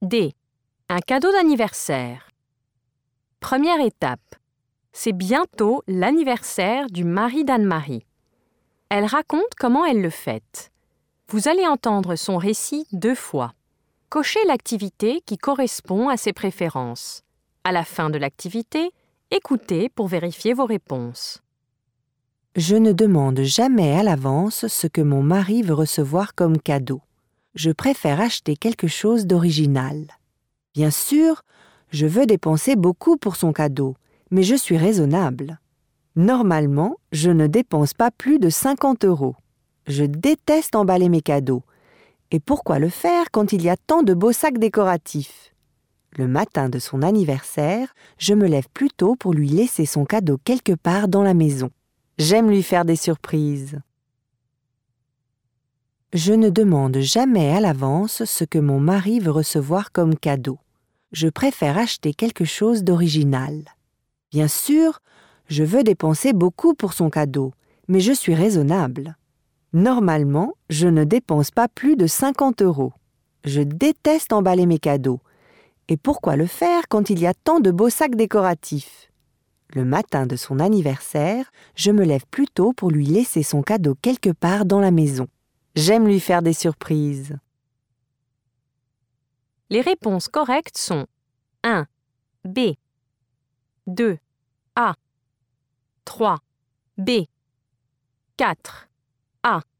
D. Un cadeau d'anniversaire. Première étape. C'est bientôt l'anniversaire du mari d'Anne-Marie. Elle raconte comment elle le fête. Vous allez entendre son récit 2 fois. Cochez l'activité qui correspond à ses préférences. À la fin de l'activité, écoutez pour vérifier vos réponses. Je ne demande jamais à l'avance ce que mon mari veut recevoir comme cadeau. Je préfère acheter quelque chose d'original. Bien sûr, je veux dépenser beaucoup pour son cadeau, mais je suis raisonnable. Normalement, je ne dépense pas plus de 50 €. Je déteste emballer mes cadeaux. Et pourquoi le faire quand il y a tant de beaux sacs décoratifs ? Le matin de son anniversaire, je me lève plus tôt pour lui laisser son cadeau quelque part dans la maison. J'aime lui faire des surprises. Je ne demande jamais à l'avance ce que mon mari veut recevoir comme cadeau. Je préfère acheter quelque chose d'original. Bien sûr, je veux dépenser beaucoup pour son cadeau, mais je suis raisonnable. Normalement, je ne dépense pas plus de 50 €. Je déteste emballer mes cadeaux. Et pourquoi le faire quand il y a tant de beaux sacs décoratifs ? Le matin de son anniversaire, je me lève plus tôt pour lui laisser son cadeau quelque part dans la maison. J'aime lui faire des surprises. Les réponses correctes sont 1. B. 2. A. 3. B. 4. A.